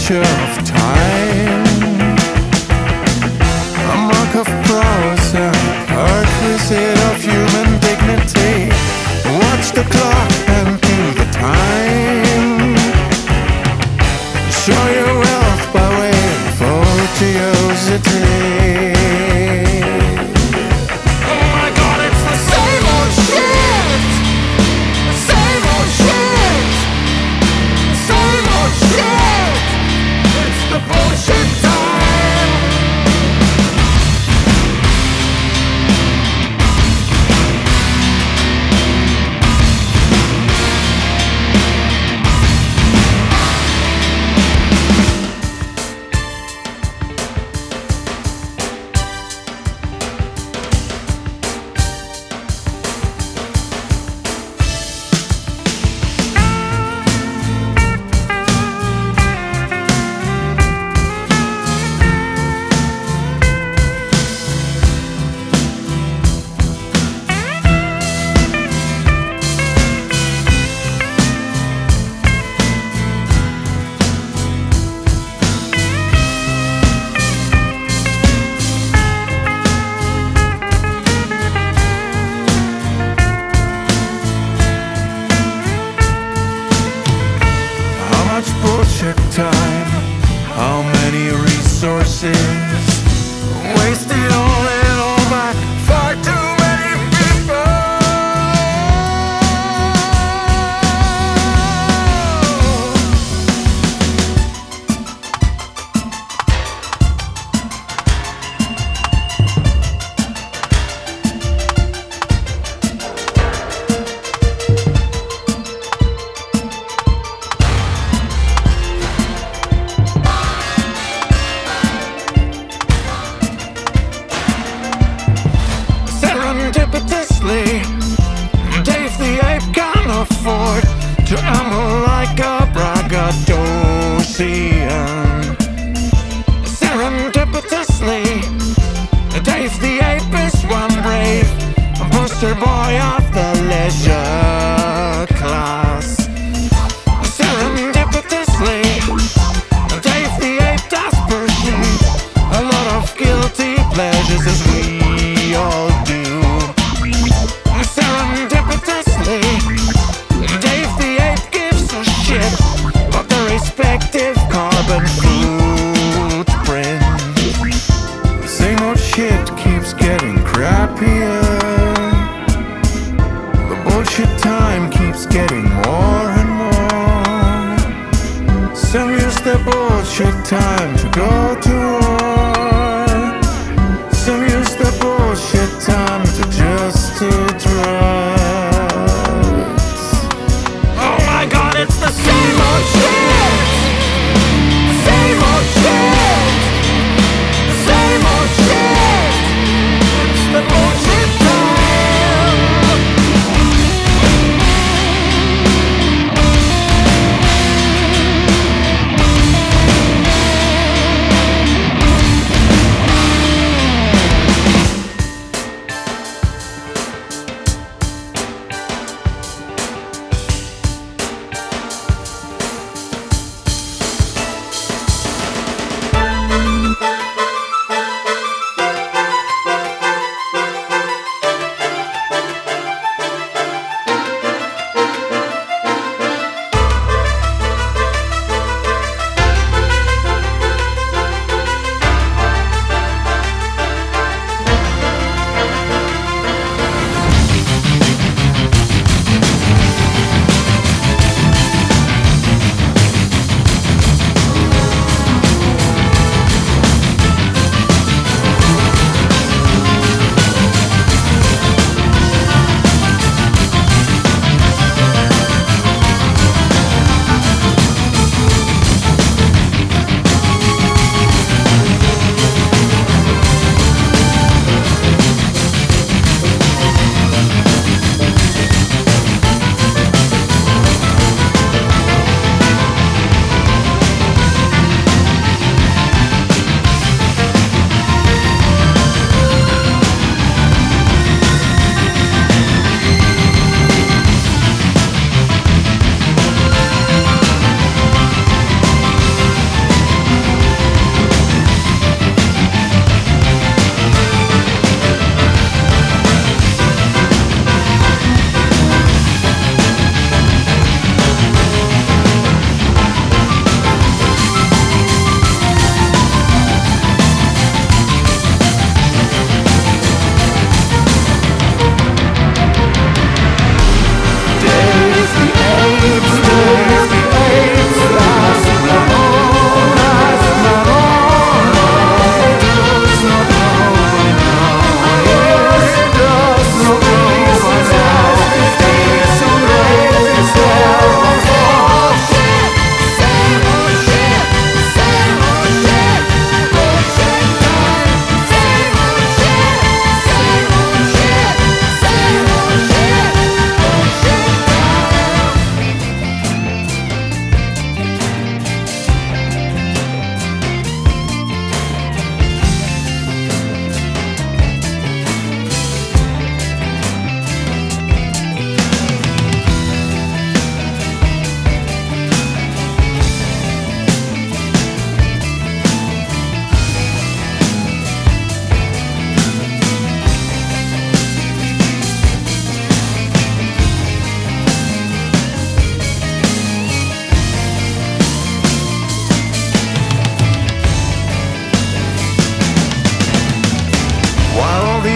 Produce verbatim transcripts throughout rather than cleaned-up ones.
picture of time, a mark of prowess and perquisite of human dignity. Watch the clock and kill the time. Show your wealth by way of virtuosity. Bullshit time, how many resources wasted all in all by far too many people. Serendipitously, Dave the ape can afford to amble like a braggadocian. Serendipitously, Dave the ape is one brave poster boy of the leisure class. Serendipitously, Dave the ape does pursue a lot of guilty pleasures as we all do. Serendipitously, Dave the ape gives a shit about the respective carbon footprint. The same old shit keeps getting crappier. The bullshit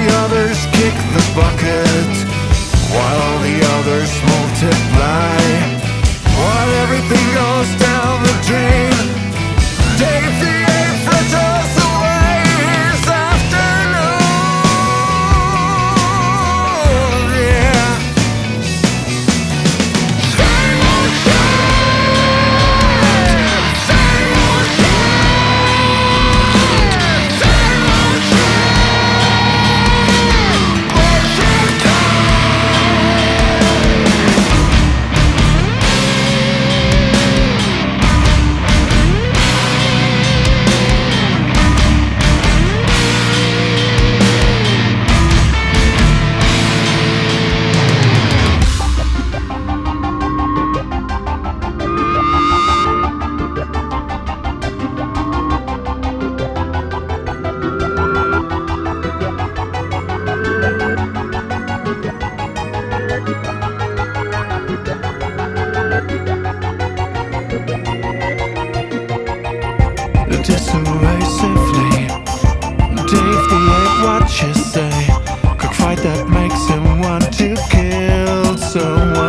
the others kick the bucket, while the others multiply, while everything goes down the drain. Dave the Ape fritters away his afternoon. Yeah. Same old shit, same old shit, same old shit. Bullshit dissuasively, Dave the Ape, what you say? Quick fight that makes him want to kill someone.